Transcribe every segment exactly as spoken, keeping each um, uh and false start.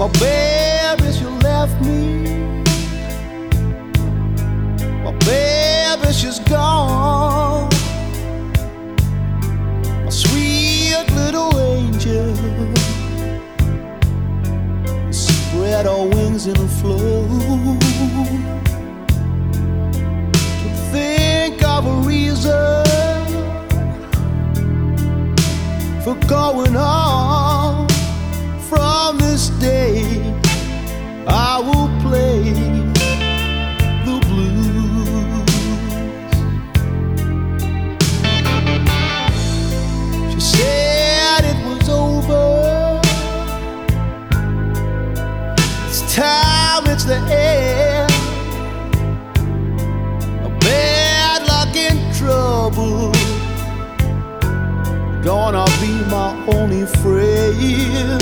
Oh baby, she left me. Oh baby, she's gone. My sweet little angel, spread her wings and flew. To think of a reason for going on. From this day I will play the blues. She said it was over. It's time, it's the end. A bad luck and trouble gonna be my only friend.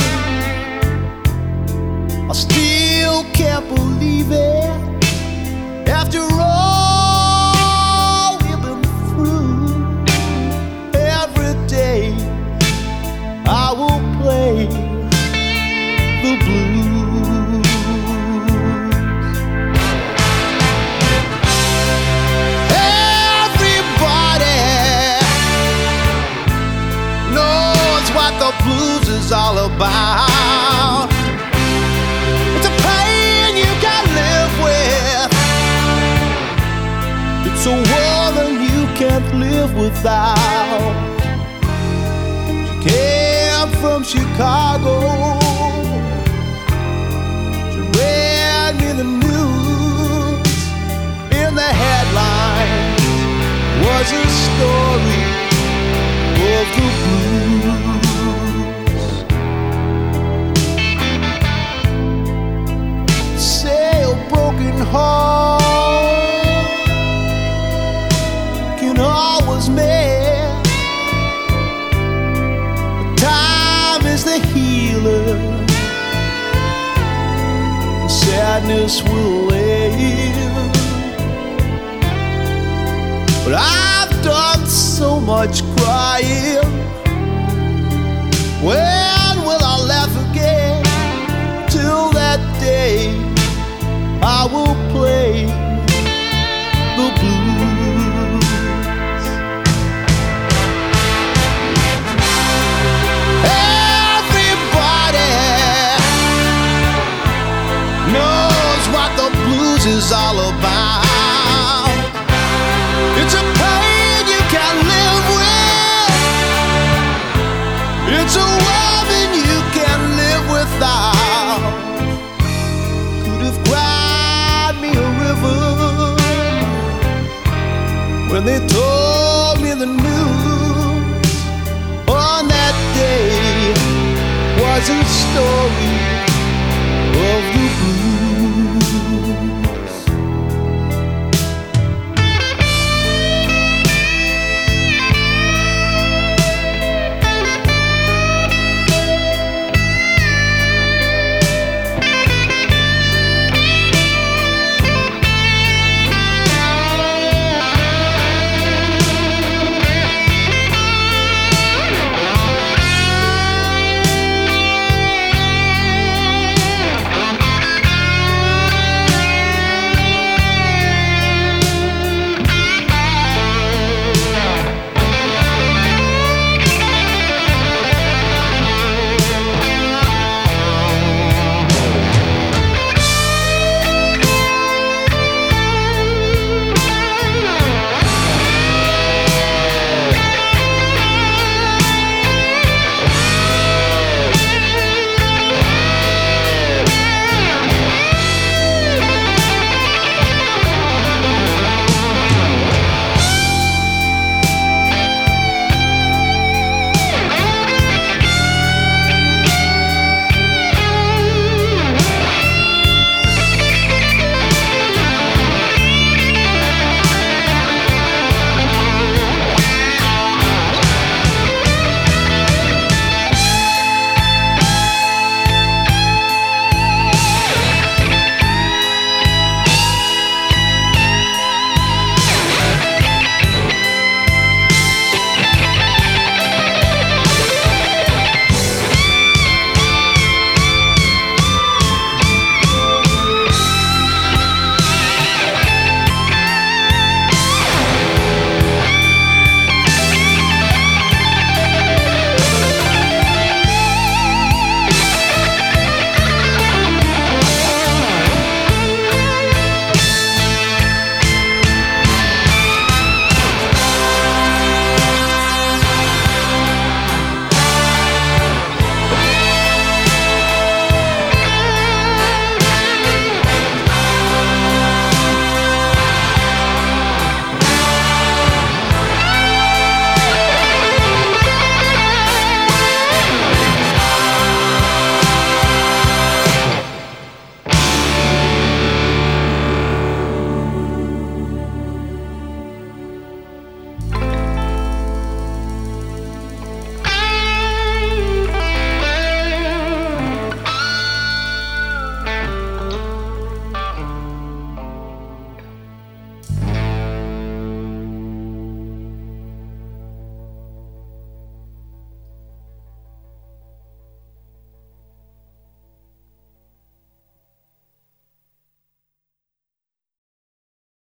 I still can't believe it. After all we've been through, every day I will play the blues. Everybody knows what the blues is all about. It's a woman you can't live without. She came from Chicago. She read me the news. In the headlines was a story of the blues. Say a broken heart always mend. Time is the healer. Sadness will end. But I've done so much crying. When will I laugh again? Till that day I will play the blues. Is all about. It's a pain you can't live with. It's a woman you can't live without. Could have cried me a river when they told me the news. On that day was a story of